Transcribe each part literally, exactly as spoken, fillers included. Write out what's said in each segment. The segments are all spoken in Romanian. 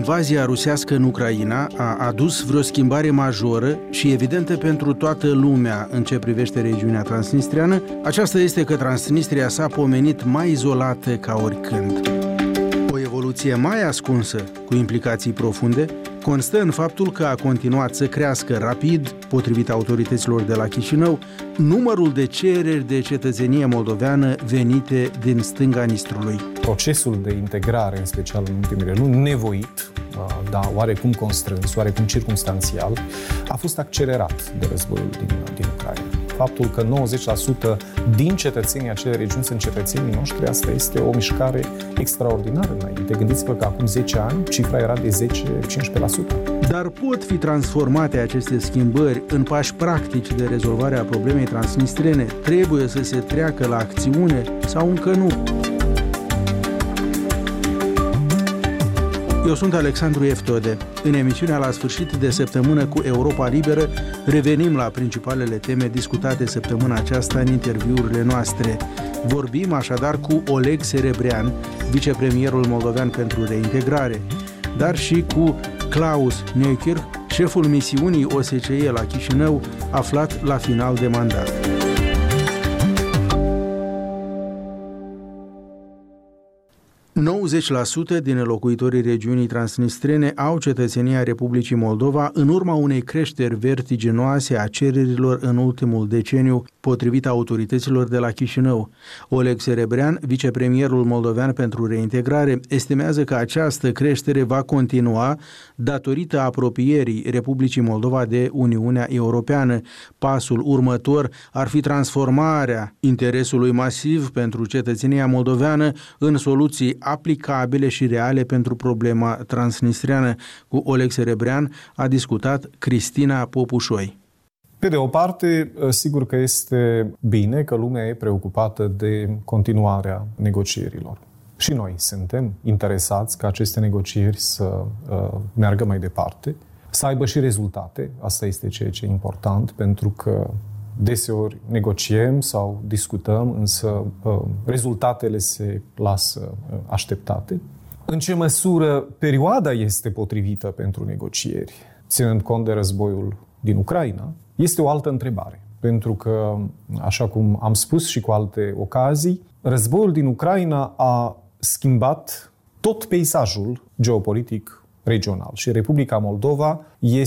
invazia rusească în Ucraina a adus vreo schimbare majoră și evidentă pentru toată lumea în ce privește regiunea transnistreană, aceasta este că Transnistria s-a pomenit mai izolată ca oricând. O evoluție mai ascunsă, cu implicații profunde, constă în faptul că a continuat să crească rapid, potrivit autorităților de la Chișinău, numărul de cereri de cetățenie moldoveană venite din stânga Nistrului. Procesul de integrare, în special în ultimele luni, nevoit, dar oarecum constrâns, oarecum circumstanțial, a fost accelerat de războiul din, din Ucraina. Faptul că nouăzeci la sută din cetățenii acelei regiuni sunt cetățenii noștri, asta este o mișcare extraordinară înainte. Gândiți-vă că acum zece ani cifra era de zece-cincisprezece la sută. Dar pot fi transformate aceste schimbări în pași practici de rezolvare a problemei transnistrene? Trebuie să se treacă la acțiune sau încă nu? Eu sunt Alexandru Eftode. În emisiunea La sfârșit de săptămână cu Europa Liberă revenim la principalele teme discutate săptămâna aceasta în interviurile noastre. Vorbim așadar cu Oleg Serebrean, vicepremierul moldovean pentru reintegrare, dar și cu Klaus Neukirch, șeful misiunii O S C E la Chișinău, aflat la final de mandat. nouăzeci la sută din locuitorii regiunii transnistrene au cetățenia Republicii Moldova în urma unei creșteri vertiginoase a cererilor în ultimul deceniu, potrivit autorităților de la Chișinău. Oleg Serebrean, vicepremierul moldovean pentru reintegrare, estimează că această creștere va continua datorită apropierii Republicii Moldova de Uniunea Europeană. Pasul următor ar fi transformarea interesului masiv pentru cetățenia moldoveană în soluții aplicabile și reale pentru problema transnistreană. Cu Oleg Serebrean a discutat Cristina Popușoi. Pe de o parte, sigur că este bine că lumea e preocupată de continuarea negocierilor. Și noi suntem interesați ca aceste negocieri să uh, meargă mai departe, să aibă și rezultate. Asta este ceea ce e important, pentru că deseori negociem sau discutăm, însă uh, rezultatele se lasă uh, așteptate. În ce măsură perioada este potrivită pentru negocieri, ținând cont de războiul din Ucraina, este o altă întrebare. Pentru că, așa cum am spus și cu alte ocazii, războiul din Ucraina a schimbat tot peisajul geopolitic regional. Și Republica Moldova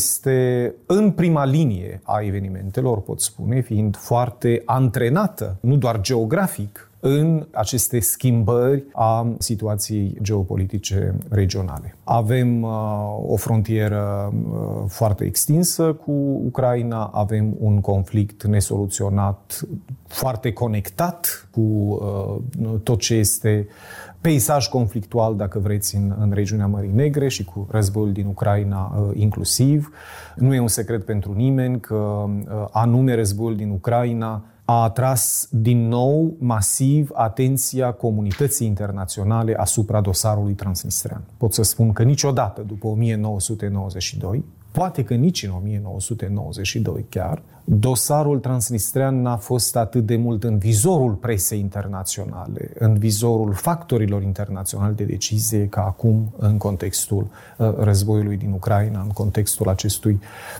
este în prima linie a evenimentelor, pot spune, fiind foarte antrenată, nu doar geografic, în aceste schimbări a situației geopolitice regionale. Avem uh, o frontieră uh, foarte extinsă cu Ucraina, avem un conflict nesoluționat, foarte conectat cu uh, tot ce este peisaj conflictual, dacă vreți, în, în regiunea Mării Negre și cu războiul din Ucraina uh, inclusiv. Nu e un secret pentru nimeni că uh, anume războiul din Ucraina a atras din nou masiv atenția comunității internaționale asupra dosarului transnistrean. Pot să spun că niciodată după o mie nouă sute nouăzeci și doi, poate că nici în o mie nouă sute nouăzeci și doi chiar, dosarul transnistrean n-a fost atât de mult în vizorul presei internaționale, în vizorul factorilor internaționali de decizie, ca acum în contextul uh, războiului din Ucraina, în contextul acestui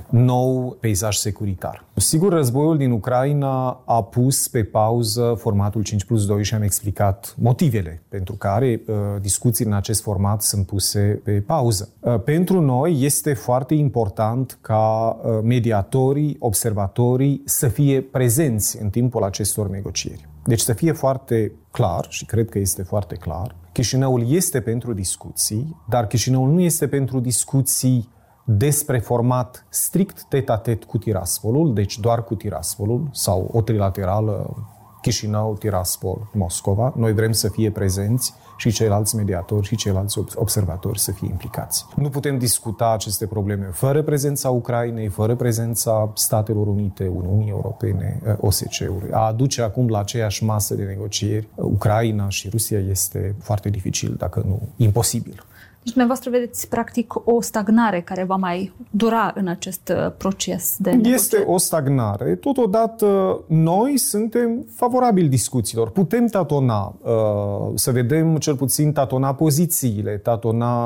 nou peisaj securitar. Sigur, războiul din Ucraina a pus pe pauză formatul cinci plus doi și am explicat motivele pentru care uh, discuții în acest format sunt puse pe pauză. Uh, pentru noi este foarte important ca uh, mediatorii, observatorii să fie prezenți în timpul acestor negocieri. Deci să fie foarte clar, și cred că este foarte clar, Chișinăul este pentru discuții, dar Chișinăul nu este pentru discuții despre format strict tet-a-tet cu Tiraspolul, deci doar cu Tiraspolul, sau o trilaterală Chișinău, Tiraspol, Moscova. Noi vrem să fie prezenți și ceilalți mediatori și ceilalți observatori să fie implicați. Nu putem discuta aceste probleme fără prezența Ucrainei, fără prezența Statelor Unite, Uniunii Europene, O S C-ului. A aduce acum la aceeași masă de negocieri Ucraina și Rusia este foarte dificil, dacă nu imposibil. Deci dumneavoastră vedeți practic o stagnare care va mai dura în acest proces de negociere. Este o stagnare. Totodată noi suntem favorabili discuțiilor. Putem tatona, să vedem cel puțin tatona pozițiile, tatona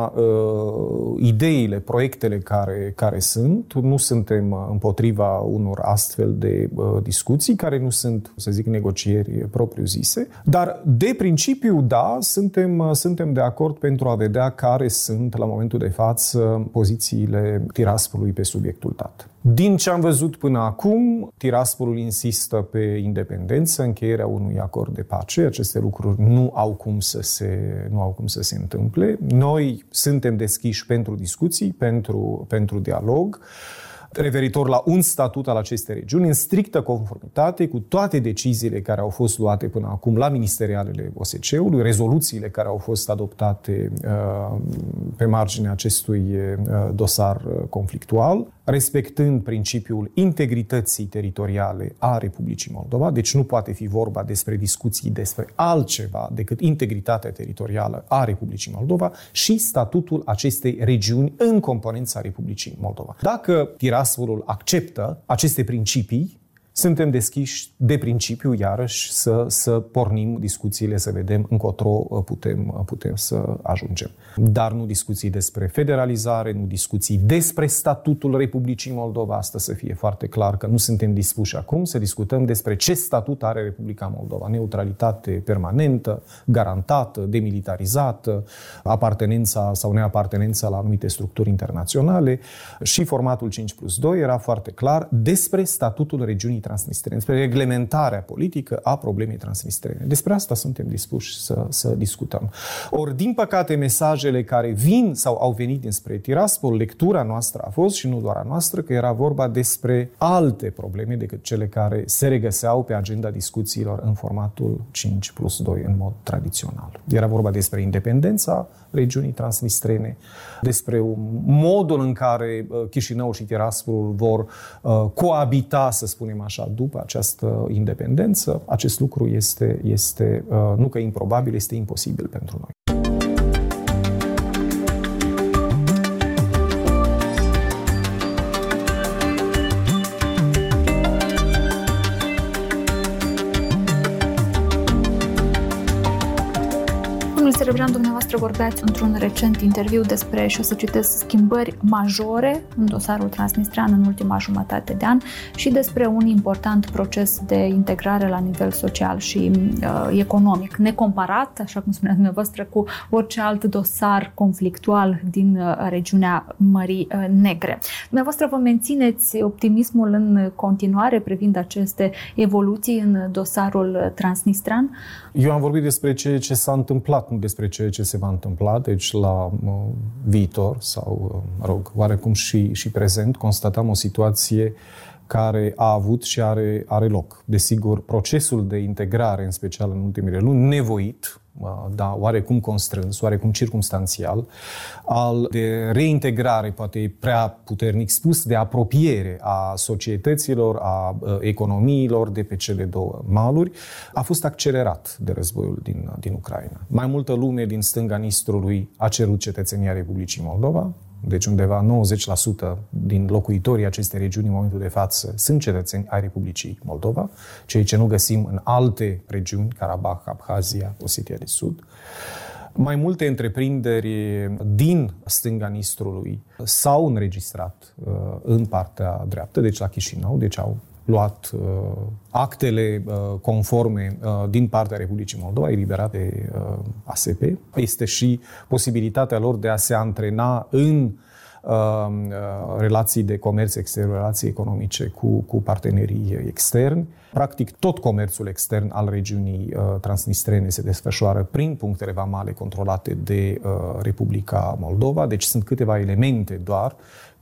uh, ideile, proiectele care, care sunt. Nu suntem împotriva unor astfel de uh, discuții, care nu sunt, să zic, negocieri propriu-zise. Dar, de principiu, da, suntem, suntem de acord pentru a vedea care sunt, la momentul de față, pozițiile Tiraspolului pe subiectul T A T. Din ce am văzut până acum, Tiraspolul insistă pe independență, încheierea unui acord de pace. Aceste lucruri nu au cum să se, nu au cum să se întâmple. Noi suntem deschiși pentru discuții, pentru, pentru dialog, referitor la un statut al acestei regiuni, în strictă conformitate cu toate deciziile care au fost luate până acum la ministerialele O S C E-ului, rezoluțiile care au fost adoptate uh, pe marginea acestui uh, dosar conflictual, respectând principiul integrității teritoriale a Republicii Moldova. Deci nu poate fi vorba despre discuții despre altceva decât integritatea teritorială a Republicii Moldova și statutul acestei regiuni în componența Republicii Moldova. Dacă Tiraspolul acceptă aceste principii, suntem deschiși de principiu, iarăși, să, să pornim discuțiile, să vedem încotro putem, putem să ajungem. Dar nu discuții despre federalizare, nu discuții despre statutul Republicii Moldova. Asta să fie foarte clar că nu suntem dispuși acum să discutăm despre ce statut are Republica Moldova. Neutralitate permanentă, garantată, demilitarizată, apartenența sau neapartenența la anumite structuri internaționale și formatul cinci plus doi era foarte clar despre statutul regiunii transnistrene, despre reglementarea politică a problemei transnistrene. Despre asta suntem dispuși să, să discutăm. Ori, din păcate, mesajele care vin sau au venit dinspre Tiraspol, lectura noastră a fost, și nu doar a noastră, că era vorba despre alte probleme decât cele care se regăseau pe agenda discuțiilor în formatul cinci plus doi în mod tradițional. Era vorba despre independența regiunii transnistrene, despre modul în care Chișinău și Tiraspolul vor coabita, să spunem așa, după această independență. Acest lucru este, este nu că improbabil, este imposibil pentru noi. Serebrean, dumneavoastră vorbeați într-un recent interviu despre, și o să citesc, schimbări majore în dosarul transnistrean în ultima jumătate de an și despre un important proces de integrare la nivel social și uh, economic, necomparat, așa cum spuneați dumneavoastră, cu orice alt dosar conflictual din uh, regiunea Mării uh, Negre. Dumneavoastră vă mențineți optimismul în continuare privind aceste evoluții în dosarul transnistrean? Eu am vorbit despre ceea ce s-a întâmplat, nu despre ceea ce se va întâmpla, deci la uh, viitor sau, uh, mă rog, oarecum și, și prezent, constatăm o situație care a avut și are, are loc. Desigur, procesul de integrare, în special în ultimele luni, nevoit, da, oarecum constrâns, oarecum circumstanțial, al de reintegrare, poate prea puternic spus, de apropiere a societăților, a economiilor de pe cele două maluri, a fost accelerat de războiul din, din Ucraina. Mai multă lume din stânga Nistrului a cerut cetățenia Republicii Moldova, deci undeva nouăzeci la sută din locuitorii acestei regiuni în momentul de față sunt cetățeni ai Republicii Moldova, ceea ce nu găsim în alte regiuni, Karabakh, Abhazia, Osetia de Sud. Mai multe întreprinderi din stânga Nistrului s-au înregistrat uh, în partea dreaptă, deci la Chișinău, deci au luat uh, actele uh, conforme uh, din partea Republicii Moldova, eliberate uh, A S P. Este și posibilitatea lor de a se antrena în uh, relații de comerț extern, relații economice cu, cu partenerii externi. Practic, tot comerțul extern al regiunii uh, transnistrene se desfășoară prin punctele vamale controlate de uh, Republica Moldova. Deci sunt câteva elemente doar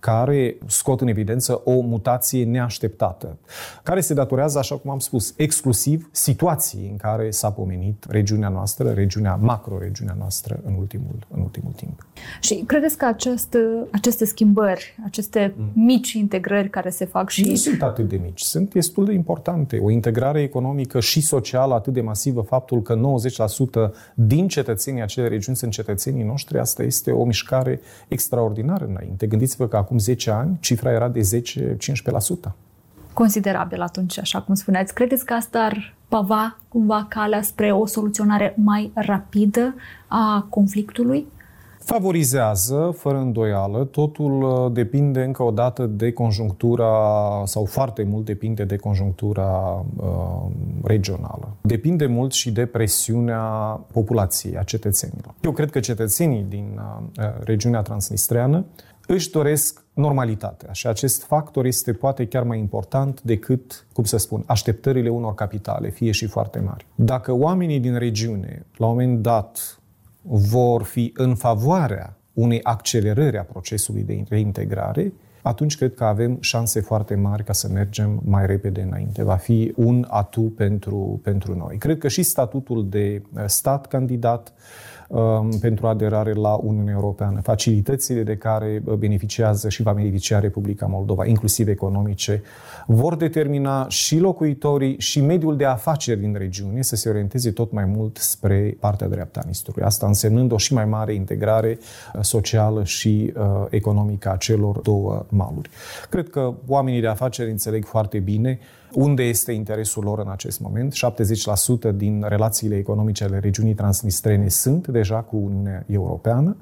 care scot în evidență o mutație neașteptată, care se datorează, așa cum am spus, exclusiv situației în care s-a pomenit regiunea noastră, regiunea, macro-regiunea noastră în ultimul, în ultimul timp. Și credeți că acest, aceste schimbări, aceste mm. mici integrări care se fac și... Nu sunt atât de mici, sunt destul de importante. O integrare economică și socială atât de masivă, faptul că nouăzeci la sută din cetățenii acelei regiuni sunt cetățenii noștri, asta este o mișcare extraordinară înainte. Gândiți-vă că acum zece ani cifra era de zece-cincisprezece la sută. Considerabil atunci, așa cum spuneați. Credeți că asta ar pava cumva calea spre o soluționare mai rapidă a conflictului? Favorizează, fără îndoială, totul depinde încă o dată de conjunctura, sau foarte mult depinde de conjunctura uh, regională. Depinde mult și de presiunea populației, a cetățenilor. Eu cred că cetățenii din uh, regiunea transnistreană își doresc normalitatea și acest factor este poate chiar mai important decât, cum să spun, așteptările unor capitale, fie și foarte mari. Dacă oamenii din regiune, la un moment dat, vor fi în favoarea unei accelerări a procesului de reintegrare, atunci cred că avem șanse foarte mari ca să mergem mai repede înainte. Va fi un atu pentru, pentru noi. Cred că și statutul de stat candidat um, pentru aderare la Uniunea Europeană, facilitățile de care beneficiază și va beneficia Republica Moldova, inclusiv economice, vor determina și locuitorii și mediul de afaceri din regiune să se orienteze tot mai mult spre partea dreaptă a Nistrului. Asta însemnând o și mai mare integrare socială și uh, economică a celor două maluri. Cred că oamenii de afaceri înțeleg foarte bine unde este interesul lor în acest moment. șaptezeci la sută din relațiile economice ale regiunii transnistrene sunt deja cu Uniunea Europeană.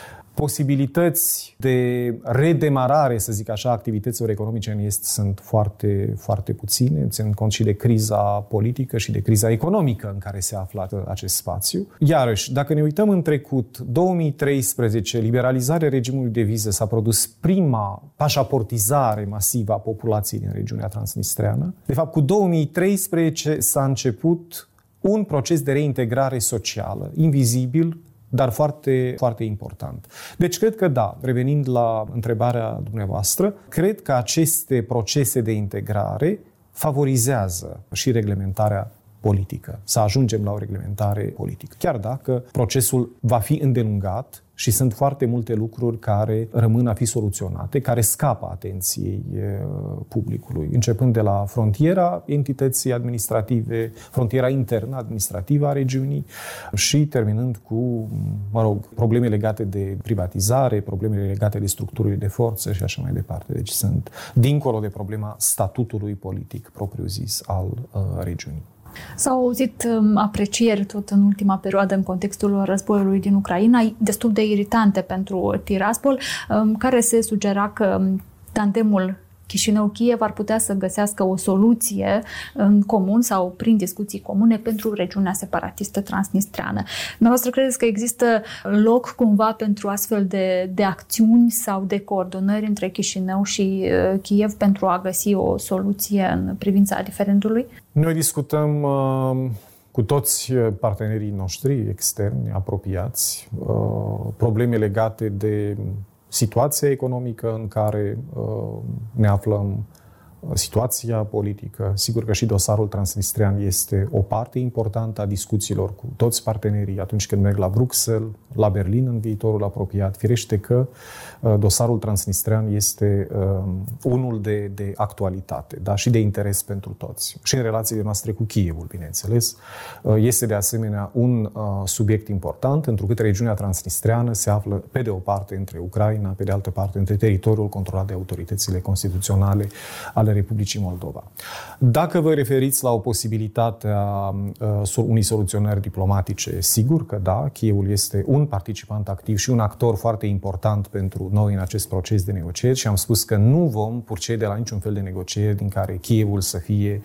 Posibilități de redemarare, să zic așa, activităților economice în Est sunt foarte, foarte puține, ținând cont și de criza politică și de criza economică în care se află acest spațiu. Iarăși, dacă ne uităm în trecut, două mii treisprezece, liberalizarea regimului de viză, s-a produs prima pașaportizare masivă a populației din regiunea transnistreană. De fapt, cu două mii treisprezece s-a început un proces de reintegrare socială, invizibil, dar foarte, foarte important. Deci cred că da, revenind la întrebarea dumneavoastră, cred că aceste procese de integrare favorizează și reglementarea politică, să ajungem la o reglementare politică. Chiar dacă procesul va fi îndelungat și sunt foarte multe lucruri care rămân a fi soluționate, care scapă atenției publicului, începând de la frontiera entității administrative, frontiera internă administrativă a regiunii și terminând cu, mă rog, probleme legate de privatizare, problemele legate de structurile de forță și așa mai departe. Deci sunt dincolo de problema statutului politic propriu-zis al uh, regiunii. S-au auzit um, aprecieri tot în ultima perioadă în contextul războiului din Ucraina, destul de iritante pentru Tiraspol, um, care se sugera că um, tandemul Chișinău-Kiev ar putea să găsească o soluție în comun sau prin discuții comune pentru regiunea separatistă transnistreană. Dumneavoastră credeți că există loc cumva pentru astfel de, de acțiuni sau de coordonări între Chișinău și uh, Kiev pentru a găsi o soluție în privința diferendului? Noi discutăm uh, cu toți partenerii noștri externi, apropiați, uh, probleme legate de situația economică în care uh, ne aflăm, situația politică. Sigur că și dosarul transnistrian este o parte importantă a discuțiilor cu toți partenerii atunci când merg la Bruxelles, la Berlin în viitorul apropiat. Firește că uh, dosarul transnistrian este uh, unul de, de actualitate, da? Și de interes pentru toți. Și în relațiile noastre cu Kievul, bineînțeles. Uh, este de asemenea un uh, subiect important, întrucât regiunea transnistriană se află pe de o parte între Ucraina, pe de altă parte între teritoriul controlat de autoritățile constituționale ale Republicii Moldova. Dacă vă referiți la o posibilitate a uh, unei soluționări diplomatice, sigur că da, Kievul este un participant activ și un actor foarte important pentru noi în acest proces de negocieri și am spus că nu vom procede la niciun fel de negocieri din care Kievul să fie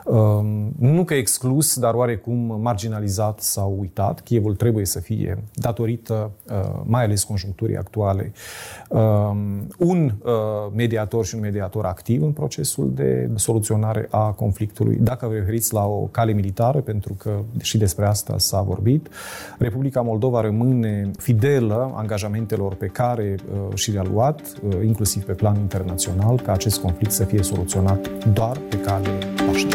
um, nu că exclus, dar oarecum marginalizat sau uitat. Kievul trebuie să fie, datorită uh, mai ales conjuncturii actuale, um, un uh, mediator și un mediator activ în procesul procesul de soluționare a conflictului. Dacă vă referiți la o cale militară, pentru că și despre asta s-a vorbit, Republica Moldova rămâne fidelă angajamentelor pe care uh, și le-a luat, uh, inclusiv pe plan internațional, ca acest conflict să fie soluționat doar pe cale pașnică.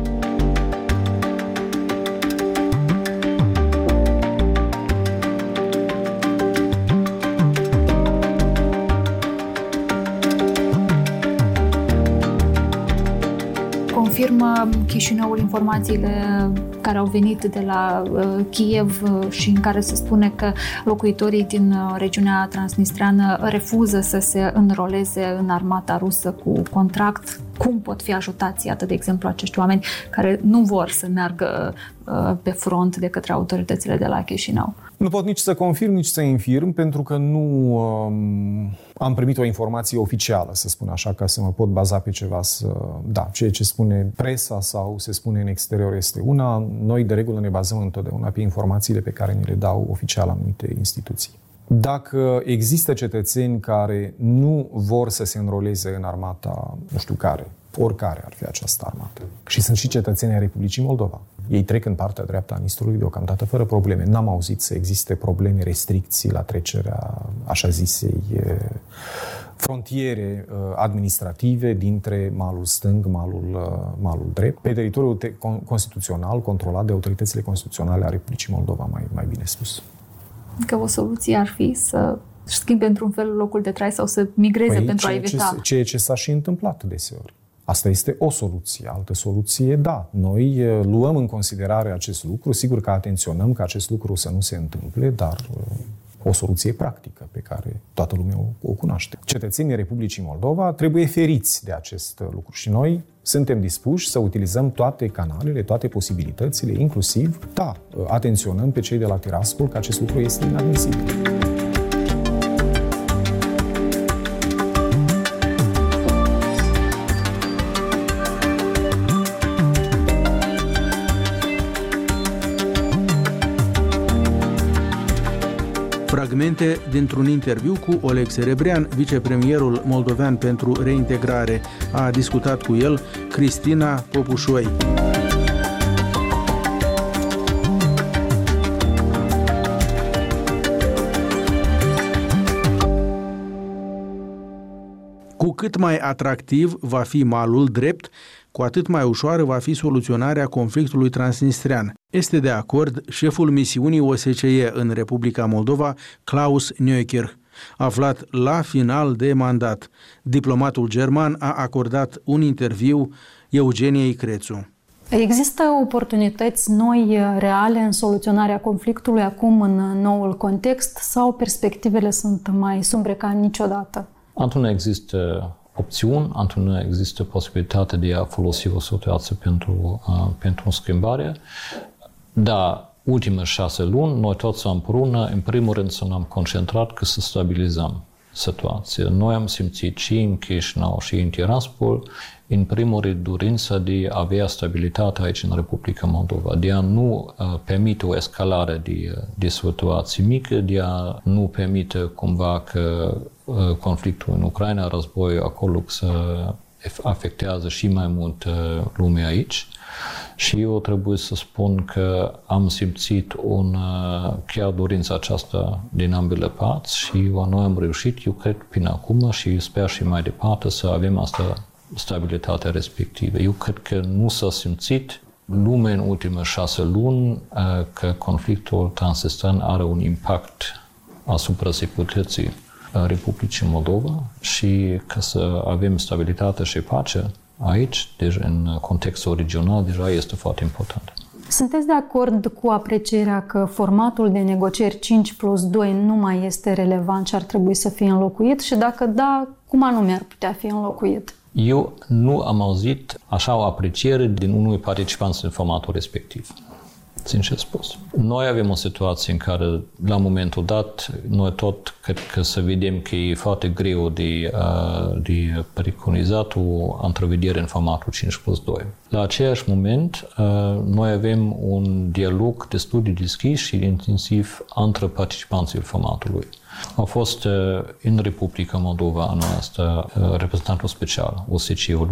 Confirmă Chișinăul informațiile care au venit de la uh, Kiev uh, și în care se spune că locuitorii din uh, regiunea transnistreană refuză să se înroleze în armata rusă cu contract. Cum pot fi ajutați, iată, de exemplu, acești oameni care nu vor să meargă uh, pe front de către autoritățile de la Chișinău? Nu pot nici să confirm, nici să infirm, pentru că nu um, am primit o informație oficială, să spun așa, ca să mă pot baza pe ceva. Să, da, ceea ce spune presa sau se spune în exterior este una. Noi, de regulă, ne bazăm întotdeauna pe informațiile pe care ni le dau oficial anumite instituții. Dacă există cetățeni care nu vor să se înroleze în armata, nu știu care, oricare ar fi această armată, și sunt și cetățenii ai Republicii Moldova, ei trec în partea dreaptă a Nistrului deocamdată fără probleme. N-am auzit să existe probleme, restricții la trecerea, așa zisei, frontiere administrative dintre malul stâng, malul, malul drept, pe teritoriul constituțional controlat de autoritățile constituționale a Republicii Moldova, mai, mai bine spus. Că o soluție ar fi să schimbe într-un fel locul de trai sau să migreze păi pentru a evita. Ce, ceea ce s-a și întâmplat deseori. Asta este o soluție. Altă soluție, da. Noi luăm în considerare acest lucru. Sigur că atenționăm ca acest lucru să nu se întâmple, dar o soluție practică pe care toată lumea o, o cunoaște. Cetățenii Republicii Moldova trebuie feriți de acest lucru și noi suntem dispuși să utilizăm toate canalele, toate posibilitățile, inclusiv, da, atenționăm pe cei de la Tiraspol că acest lucru este inadmisibil. Fragmente dintr-un interviu cu Oleg Serebrean, vicepremierul moldovean pentru reintegrare. A discutat cu el Cristina Popușoi. Cu cât mai atractiv va fi malul drept, cu atât mai ușoară va fi soluționarea conflictului transnistrean. Este de acord șeful misiunii O S C E în Republica Moldova, Klaus Neukirch, aflat la final de mandat. Diplomatul german a acordat un interviu Eugeniei Crețu. Există oportunități noi, reale, în soluționarea conflictului acum în noul context sau perspectivele sunt mai sumbre ca niciodată? Într-una există opțiuni, într-una există posibilitatea de a folosi o situație pentru, uh, pentru schimbare. Da, ultimele șase luni, noi toți împreună, în primul rând, să ne-am concentrat că să stabilizăm situația. Noi am simțit și în Chișinău și în Tiraspol, în primul rând, dorința de a avea stabilitate aici în Republica Moldova, de a nu uh, permite o escalare de, de situații mică, de a nu permite cumva că uh, conflictul în Ucraina, războiul acolo să afectează și mai mult uh, lumea aici. Și eu trebuie să spun că am simțit un, chiar dorința aceasta din ambele părți și noi am reușit, eu cred, până acum și sper și mai departe să avem asta stabilitatea respectivă. Eu cred că nu s-a simțit lumea în ultimele șase luni că conflictul transnistrean are un impact asupra securității Republicii Moldova și că să avem stabilitate și pace aici, deci în contextul regional, deja este foarte important. Sunteți de acord cu aprecierea că formatul de negocieri cinci plus doi nu mai este relevant și ar trebui să fie înlocuit? Și dacă da, cum anume ar putea fi înlocuit? Eu nu am auzit așa o apreciere din unui participant în formatul respectiv. Sincer spus. Noi avem o situație în care, la momentul dat, noi tot cred că să vedem că e foarte greu de, de preconizat o întrevedere în formatul cinci plus doi. La același moment, noi avem un dialog destul de deschis și intensiv între participanții formatului. A fost în Republica Moldova anul ăsta reprezentantul special O S C E-ului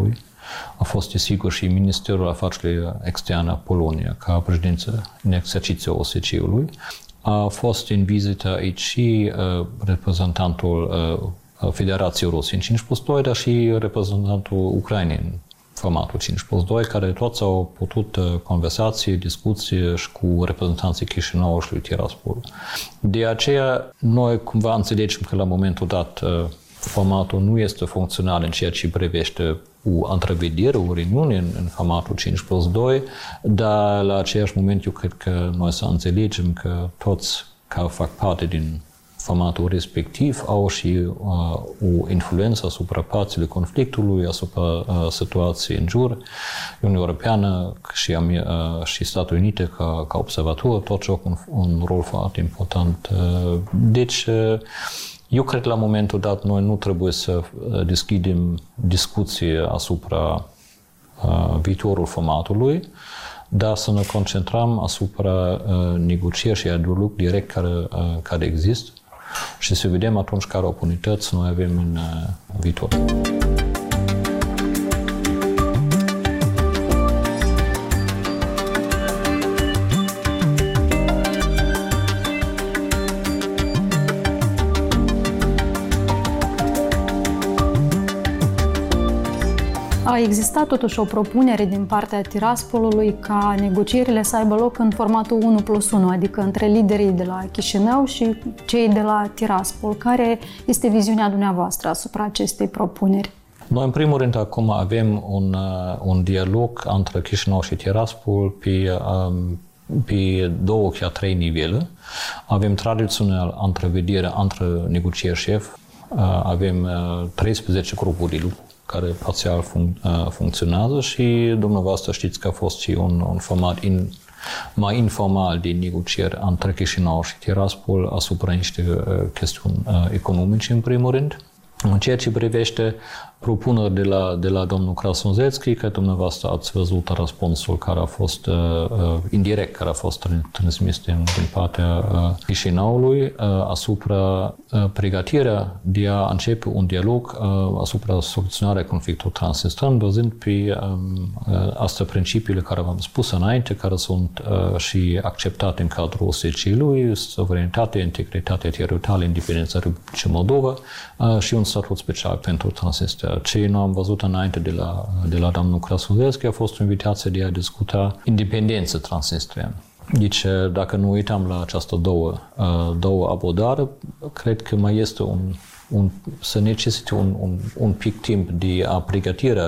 A fost, desigur, și Ministerul Afacerilor Externe a Poloniei, ca președință în exercițiu O S C E-ului. A fost în vizită aici și uh, reprezentantul uh, Federației Rusiei în cinci plus doi, dar și reprezentantul Ucrainei în formatul cinci plus doi, care toți au putut uh, conversații, discuții și cu reprezentanții Chișinău și lui Tiraspol. De aceea, noi cumva înțelegem că la momentul dat uh, formatul nu este funcțional în ceea ce privește o întrevedere, o reuniune în, în formatul cinci plus doi, dar la același moment eu cred că noi să înțelegem că toți care fac parte din formatul respectiv au și uh, o influență asupra părților conflictului, asupra uh, situației în jur. Uniunea Europeană și, uh, și Statele Unite ca, ca observator tot joacă un, un rol foarte important. Uh, deci, uh, eu cred că la momentul dat noi nu trebuie să deschidem discuții asupra uh, viitorul formatului, dar să ne concentrăm asupra uh, negocieri și dialog direct care, uh, care există și să vedem atunci care oportunități noi avem în uh, viitor. A existat totuși o propunere din partea Tiraspolului ca negocierile să aibă loc în formatul unu plus unu, adică între liderii de la Chișinău și cei de la Tiraspol. Care este viziunea dumneavoastră asupra acestei propuneri? Noi, în primul rând, acum avem un, un dialog între Chișinău și Tiraspol pe, pe două, chiar trei nivele. Avem tradițional întrevedere între negocieri șef, avem treisprezece grupuri de lucru care parțial func- funcționează și dumneavoastră știți că a fost și un, un format in, mai informal de negocieri între Chișinău și Tiraspol asupra niște uh, chestiuni uh, economice, în primul rând. În ceea ce privește propuneri de la, de la domnul Krasnodębski, că dumneavoastră ați văzut răspunsul care a fost uh, indirect, care a fost transmis din, din partea uh, Chișinăului uh, asupra uh, pregătirea de a începe un dialog uh, asupra soluționarea conflictului transnistran, văzând pe um, uh, astea principiile care v-am spus înainte, care sunt uh, și acceptate în cadrul O S C E-ului, suveranitate, integritate teritorială, independența Republicii Moldova uh, și un statut special pentru Transnistria. Ce noi am văzut înainte de la, de la domnul Krasnodębski a fost o invitație de a discuta independența transnistriană. Deci, dacă nu uităm la această două, două abordare, cred că mai este un, un să necesite un, un, un pic timp de a pregătirea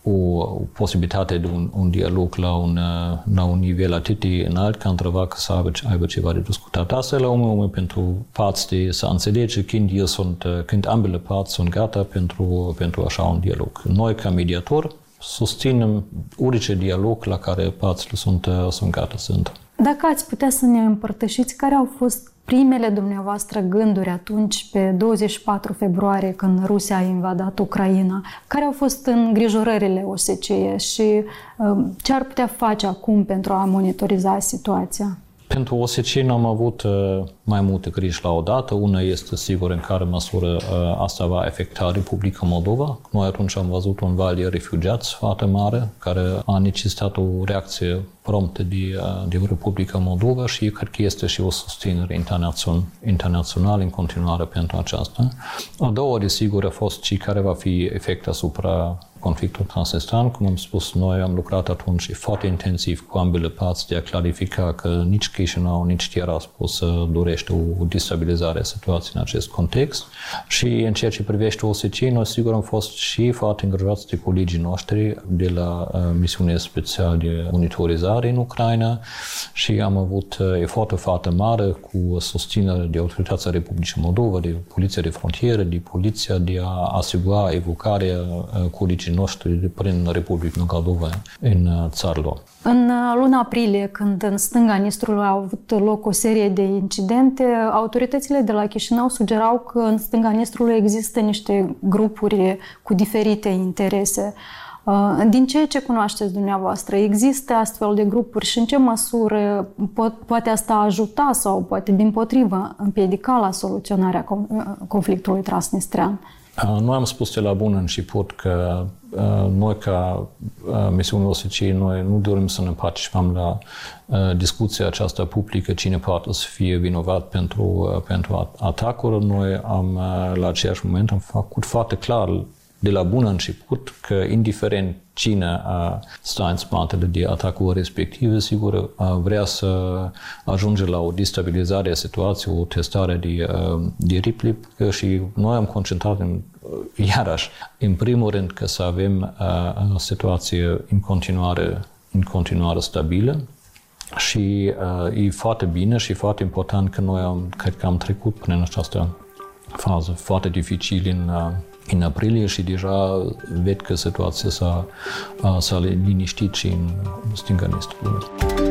o posibilitate de un, un dialog la un, la un nivel atât de înalt ca întreva că să aibă, aibă ceva de discutat. Asta e la un moment pentru părți de să înțelege când, eu sunt, când ambele părți sunt gata pentru, pentru așa un dialog. Noi, ca mediator, susținem orice dialog la care părțile sunt, sunt gata să intre. Dacă ați putea să ne împărtășiți care au fost primele dumneavoastră gânduri atunci, pe douăzeci și patru februarie, când Rusia a invadat Ucraina, care au fost îngrijorările O S C E și ce ar putea face acum pentru a monitoriza situația? Pentru O S C E am avut mai multe griji la o dată. Una este sigur în care măsură asta va afecta Republica Moldova. Noi atunci am văzut un val de refugiați foarte mare, care a necesitat o reacție promptă de, de Republica Moldova și cred că este și o susținere internațională internațional în continuare pentru aceasta. A doua, desigur, a fost și care va fi efect asupra conflictul transnistran. Cum am spus, noi am lucrat atunci foarte intensiv cu ambele părți de a clarifica că nici Chișinău, nici Tiraspol să dorește o destabilizare a situației în acest context. Și în ceea ce privește O S C E, noi sigur am fost și foarte îngrijorați de colegii noștri de la uh, misiunea specială de monitorizare în Ucraina și am avut uh, eforturi foarte mari cu susținere de autoritățile Republicii Moldova, de Poliția de Frontieră, de Poliția de a asigura evocarea uh, colegii noștri prin Republica Moldova în țara lor. În luna aprilie, când în stânga Nistrului au avut loc o serie de incidente, autoritățile de la Chișinău sugerau că în stânga Nistrului există niște grupuri cu diferite interese. Din ceea ce cunoașteți dumneavoastră, există astfel de grupuri și în ce măsură poate asta ajuta sau poate dimpotrivă împiedica la soluționarea conflictului transnistrean? Noi am spus de la bun început că noi, ca misiune O S C E, noi nu dorim să ne participăm la discuția aceasta publică, cine poate să fie vinovat pentru, pentru atacuri. Noi am, la același moment, am făcut foarte clar de la bun început că, indiferent cine stă în spatele de atacul respectiv, sigur vrea să ajunge la o destabilizare a situației, o testare de, de replică și noi am concentrat în, iarăși, în primul rând, că să avem o situație în continuare, în continuare stabilă. Și uh, e foarte bine și foarte important că noi am, cred că am trecut prin această fază foarte dificilă în, uh, în aprilie și deja ved că situația s-a, uh, s-a liniștit și în stânga Nistrului.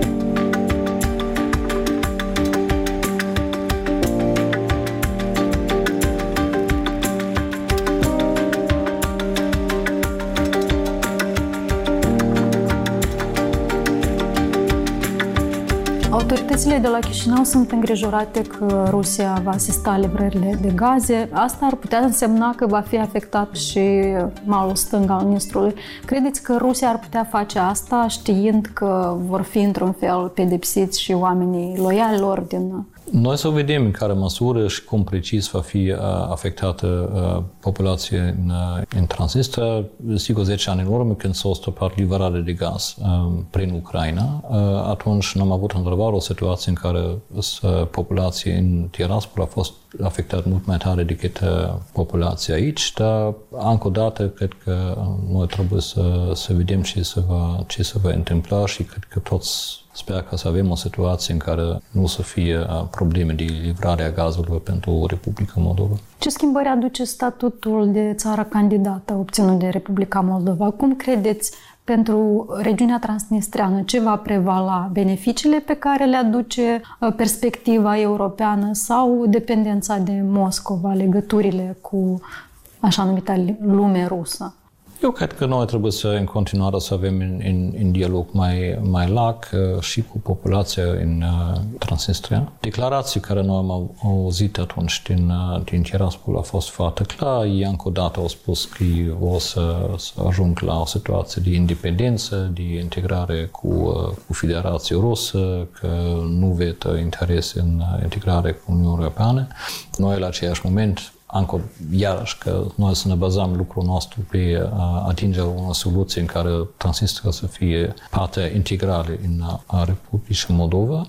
Autoritățile de la Chișinău sunt îngrijorate că Rusia va asista livrările de gaze. Asta ar putea însemna că va fi afectat și malul stâng al Nistrului. Credeți că Rusia ar putea face asta știind că vor fi într-un fel pedepsiți și oamenii loiali lor din... Noi să vedem în care măsură și cum precis va fi afectată populația în, în Transnistria. Sigur, zece ani în urmă, când s-a stopat livrarea de gaz prin Ucraina, atunci n-am avut într-adevăr o situație în care populația în Tiraspol a fost afectată mult mai tare decât populația aici, dar încă o dată cred că noi trebuie să, să vedem ce se, va, ce se va întâmpla și cred că toți sper că să avem o situație în care nu să fie probleme de livrare a gazelor pentru Republica Moldova. Ce schimbări aduce statutul de țară candidată obținut de Republica Moldova? Cum credeți pentru regiunea transnistreană ce va prevala? Beneficiile pe care le aduce perspectiva europeană sau dependența de Moscova, legăturile cu așa numita lume rusă? Eu cred că noi trebuie să, în continuare, să avem în, în, în dialog mai, mai larg uh, și cu populația în uh, Transnistria. Declarații care noi am auzit atunci din, uh, din Tiraspol a fost foarte clar. Ei încă o dată au spus că o să, să ajung la o situație de independență, de integrare cu, uh, cu Federația Rusă, că nu ved interes în integrare cu Uniunea Europeană. Noi, la același moment, încă, iarăși, că noi să ne bazăm lucrul nostru pe atingerea unor soluții în care Transnistria să fie parte integrală în a Republicii Moldova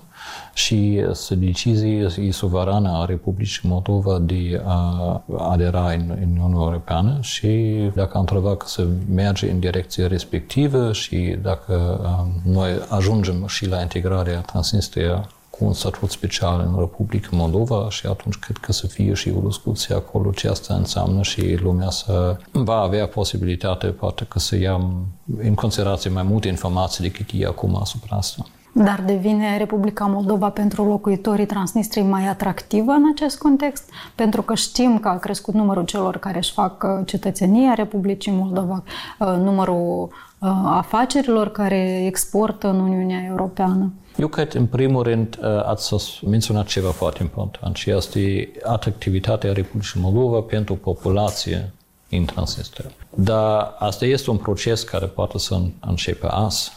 și să decizie suverană a Republicii Moldova de a adera în, în Uniunea Europeană și dacă am întrebat că să merge în direcția respectivă și dacă noi ajungem și la integrarea Transnistria cu un statut special în Republica Moldova și atunci cred că să fie și o discuție acolo ce asta înseamnă și lumea să va avea posibilitatea poate că să ia în considerație mai multe informații decât e acum asupra asta. Dar devine Republica Moldova pentru locuitorii Transnistriei mai atractivă în acest context? Pentru că știm că a crescut numărul celor care își fac cetățenia Republicii Moldova, numărul afacerilor care exportă în Uniunea Europeană. Eu cred, în primul rând, ați menționat ceva foarte important și este atractivitatea Republicii Moldova pentru populație în Transnistria. Dar asta este un proces care poate să începe azi,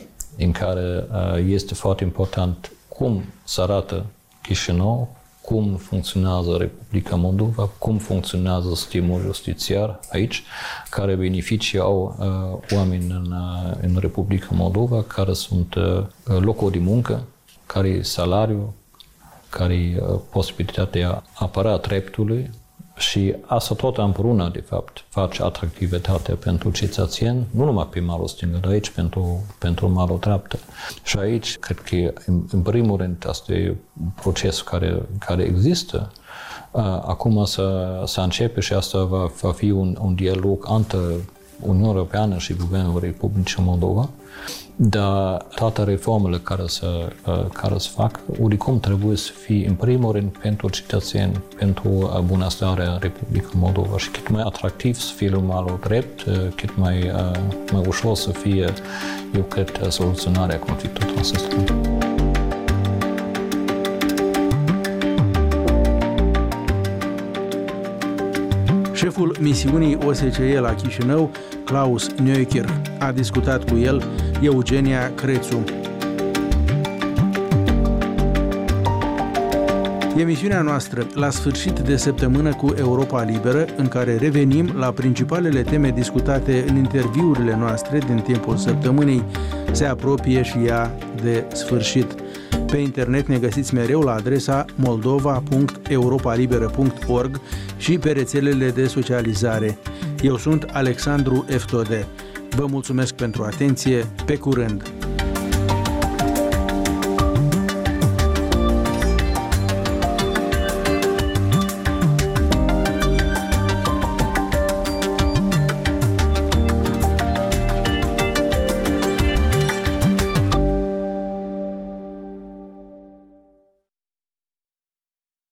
în care este foarte important cum se arată Chișinău, cum funcționează Republica Moldova, cum funcționează sistemul justițiar aici, care beneficii au uh, oameni în, uh, în Republica Moldova, care sunt uh, locuri de muncă, care e salariu, care e uh, posibilitatea de a apăra dreptului și asta tot împreună, de fapt, face atractivitatea pentru cetățeni, nu numai pe malul stângă, dar aici pentru, pentru malul dreaptă. Și aici, cred că, în, în primul rând, asta e un proces care, care există. Acum să, să începe și asta va, va fi un, un dialog între Uniunea Europeană și Guvernul Republicii Moldova, dar toate reformele care se, care se fac, oricum trebuie să fie, în primul rând, pentru cetățeni, pentru bunăstarea Republicii Moldova și cât mai atractiv să fie malul drept, cât mai, mai ușor să fie, eu cred, soluționarea conflictului transnistrian. Șeful misiunii O S C E la Chișinău, Klaus Neukirch, a discutat cu el Eugenia Crețu. Emisiunea noastră la sfârșit de săptămână cu Europa Liberă, în care revenim la principalele teme discutate în interviurile noastre din timpul săptămânii, se apropie și ea de sfârșit. Pe internet ne găsiți mereu la adresa moldova punct europalibera punct org și pe rețelele de socializare. Eu sunt Alexandru Eftode. Vă mulțumesc pentru atenție. Pe curând!